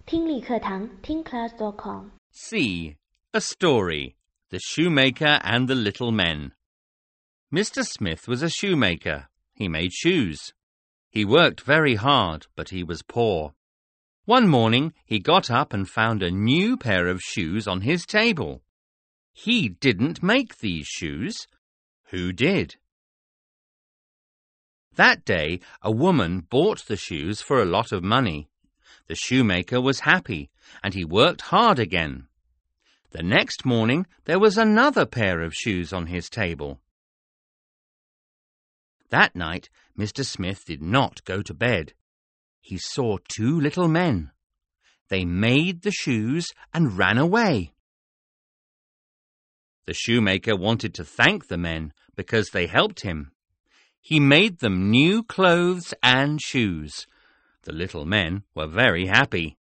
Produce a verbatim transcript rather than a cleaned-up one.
听力课堂听 class dot com. C. A story. The Shoemaker and the Little Men. Mister Smith was a shoemaker. He made shoes. He worked very hard, but he was poor. One morning he got up and found a new pair of shoes on his table. He didn't make these shoes. Who did? That day a woman bought the shoes for a lot of money. The shoemaker was happy, and he worked hard again. The next morning there was another pair of shoes on his table. That night Mister Smith did not go to bed. He saw two little men. They made the shoes and ran away. The shoemaker wanted to thank the men because they helped him. He made them new clothes and shoes. The little men were very happy.